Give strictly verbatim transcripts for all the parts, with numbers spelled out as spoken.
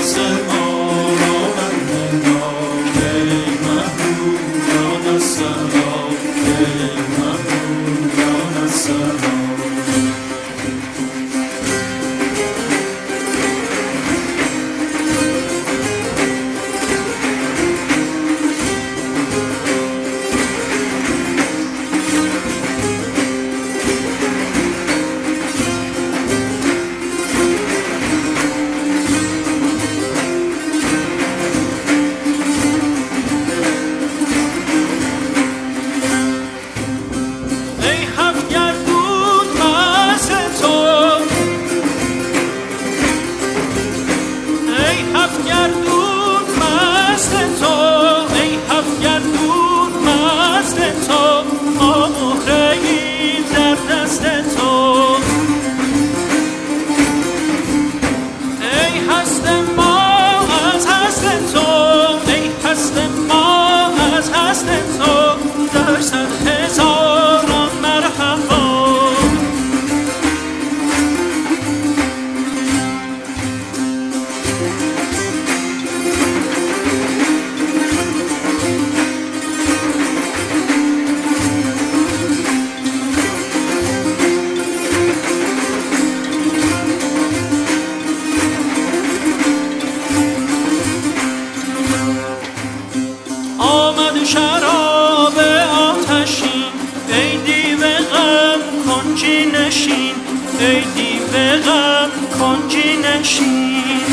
شراب آتشین ای دیو غم کنجی نشین، ای دیو غم کنجی نشین.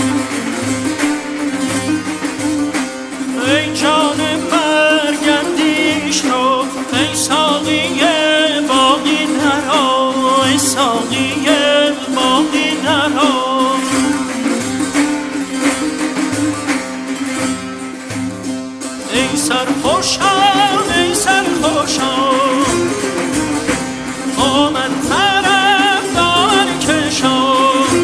ای جان مرگندیش رو، ای ساقی باقی نرا، ای ساقی باقی نرا. ای سرخوشان ای سرخوشان آمد طرف دار کشان،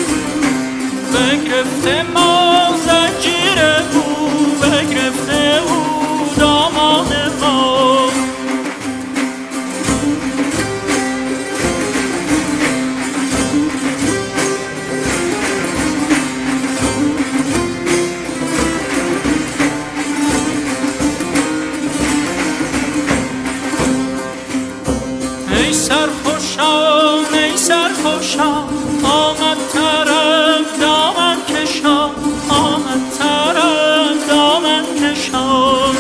بگرفته ما زنجیر او، بگرفته او دامان ما. ای سرخوشان ای سرخوشان آمد طرف دامن کشان، آمد طرف دامن کشان.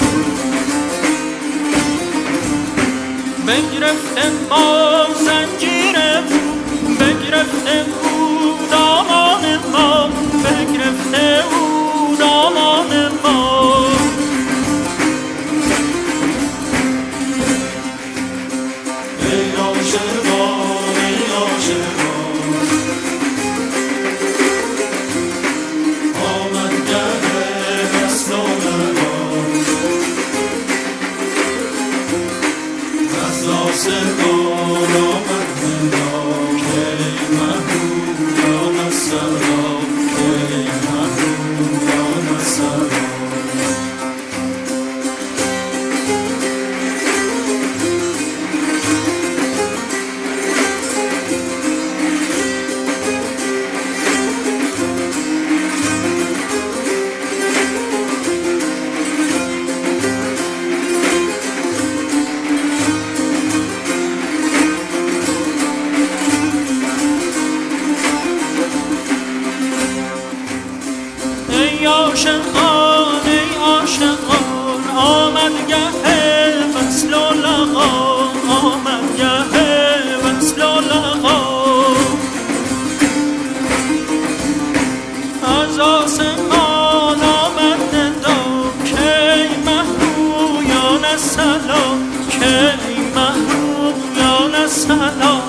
بگرفته ما زنجیر او، بگرفته او دامان ما، بگرفته او دامان ما. ای عاشقان ای عاشقان آمد گه وصل و لقا، آمد گه وصل و لقا. از آسمان آمد ندا کی محرویان سلام، کی محرویان سلام.